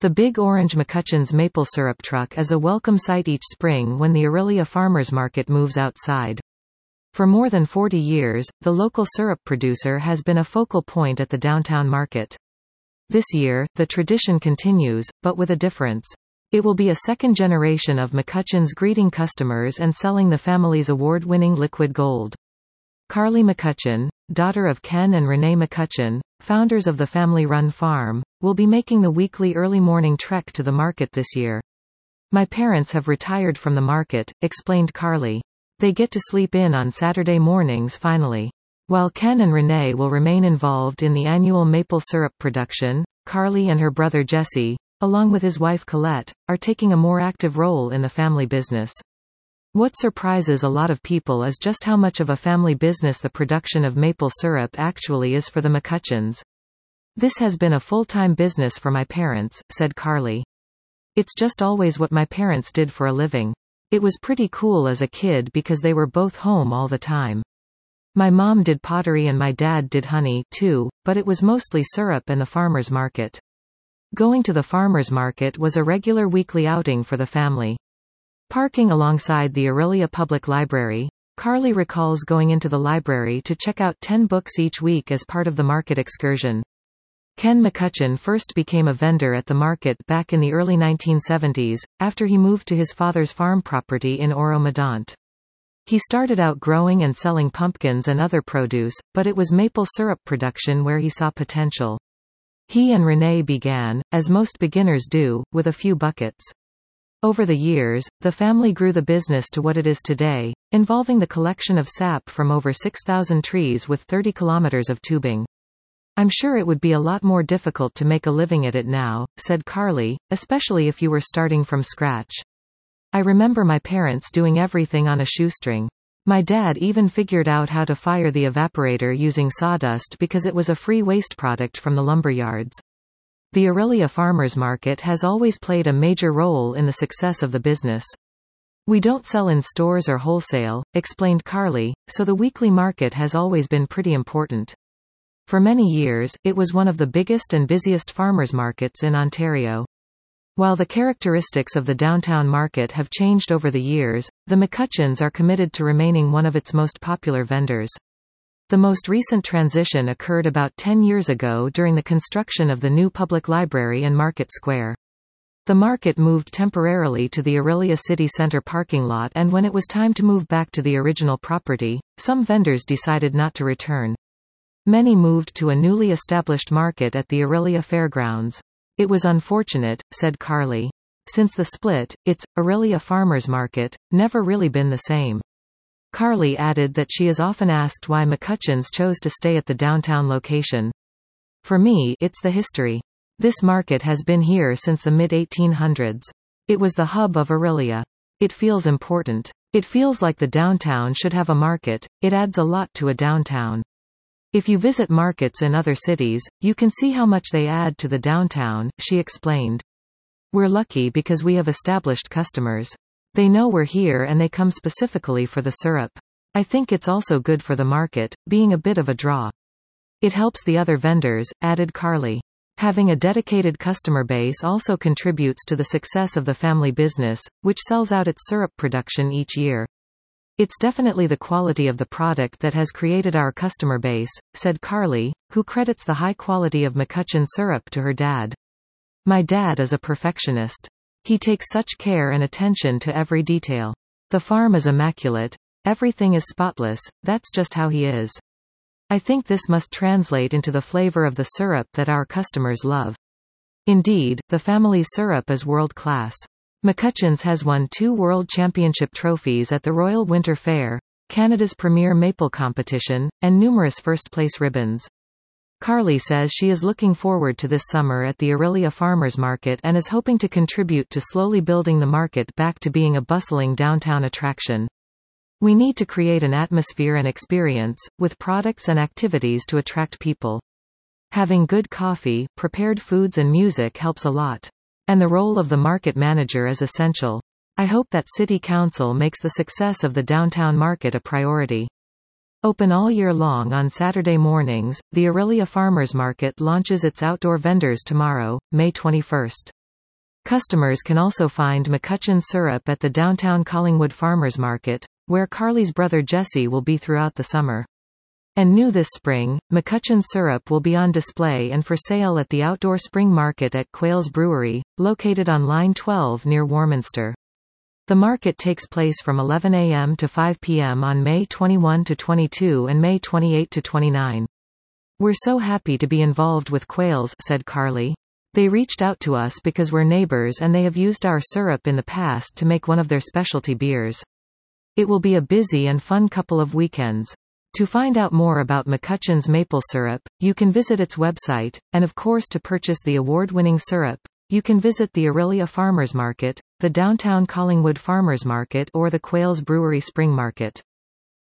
The big orange McCutcheon's maple syrup truck is a welcome sight each spring when the Orillia Farmers Market moves outside. For more than 40 years, the local syrup producer has been a focal point at the downtown market. This year, the tradition continues, but with a difference. It will be a second generation of McCutcheon's greeting customers and selling the family's award-winning liquid gold. Carly McCutcheon, daughter of Ken and Renee McCutcheon, founders of the family-run farm, will be making the weekly early morning trek to the market this year. "My parents have retired from the market," explained Carly. "They get to sleep in on Saturday mornings finally." While Ken and Renee will remain involved in the annual maple syrup production, Carly and her brother Jesse, along with his wife Colette, are taking a more active role in the family business. What surprises a lot of people is just how much of a family business the production of maple syrup actually is for the McCutcheons. "This has been a full-time business for my parents," said Carly. "It's just always what my parents did for a living. It was pretty cool as a kid because they were both home all the time. My mom did pottery and my dad did honey, too, but it was mostly syrup and the farmer's market. Going to the farmer's market was a regular weekly outing for the family." Parking alongside the Orillia Public Library, Carly recalls going into the library to check out 10 books each week as part of the market excursion. Ken McCutcheon first became a vendor at the market back in the early 1970s, after he moved to his father's farm property in Oro-Medonte. He started out growing and selling pumpkins and other produce, but it was maple syrup production where he saw potential. He and Renee began, as most beginners do, with a few buckets. Over the years, the family grew the business to what it is today, involving the collection of sap from over 6,000 trees with 30 kilometers of tubing. "I'm sure it would be a lot more difficult to make a living at it now," said Carly, "especially if you were starting from scratch. I remember my parents doing everything on a shoestring. My dad even figured out how to fire the evaporator using sawdust because it was a free waste product from the lumberyards." The Orillia Farmers Market has always played a major role in the success of the business. "We don't sell in stores or wholesale," explained Carly, "so the weekly market has always been pretty important. For many years, it was one of the biggest and busiest farmers markets in Ontario." While the characteristics of the downtown market have changed over the years, the McCutcheons are committed to remaining one of its most popular vendors. The most recent transition occurred about 10 years ago during the construction of the new public library and Market Square. The market moved temporarily to the Orillia City Centre parking lot, and when it was time to move back to the original property, some vendors decided not to return. Many moved to a newly established market at the Orillia Fairgrounds. "It was unfortunate," said Carly. "Since the split, it's, Orillia Farmers Market, never really been the same." Carly added that she is often asked why McCutcheons chose to stay at the downtown location. "For me, it's the history. This market has been here since the mid-1800s. It was the hub of Orillia. It feels important. It feels like the downtown should have a market. It adds a lot to a downtown. If you visit markets in other cities, you can see how much they add to the downtown," she explained. "We're lucky because we have established customers. They know we're here and they come specifically for the syrup. I think it's also good for the market, being a bit of a draw. It helps the other vendors," added Carly. Having a dedicated customer base also contributes to the success of the family business, which sells out its syrup production each year. "It's definitely the quality of the product that has created our customer base," said Carly, who credits the high quality of McCutcheon syrup to her dad. "My dad is a perfectionist. He takes such care and attention to every detail. The farm is immaculate. Everything is spotless, that's just how he is. I think this must translate into the flavor of the syrup that our customers love." Indeed, the family's syrup is world-class. McCutcheons has won 2 World Championship trophies at the Royal Winter Fair, Canada's premier maple competition, and numerous first-place ribbons. Carly says she is looking forward to this summer at the Orillia Farmers Market and is hoping to contribute to slowly building the market back to being a bustling downtown attraction. "We need to create an atmosphere and experience, with products and activities to attract people. Having good coffee, prepared foods and music helps a lot. And the role of the market manager is essential. I hope that City Council makes the success of the downtown market a priority." Open all year long on Saturday mornings, the Orillia Farmers Market launches its outdoor vendors tomorrow, May 21. Customers can also find McCutcheon syrup at the downtown Collingwood Farmers Market, where Carly's brother Jesse will be throughout the summer. And new this spring, McCutcheon syrup will be on display and for sale at the outdoor spring market at Quails Brewery, located on Line 12 near Warminster. The market takes place from 11 a.m. to 5 p.m. on May 21 to 22 and May 28 to 29. "We're so happy to be involved with Quails," said Carly. "They reached out to us because we're neighbors and they have used our syrup in the past to make one of their specialty beers. It will be a busy and fun couple of weekends." To find out more about McCutcheon's maple syrup, you can visit its website, and of course to purchase the award-winning syrup, you can visit the Orillia Farmers Market, the downtown Collingwood Farmers Market or the Quails Brewery Spring Market.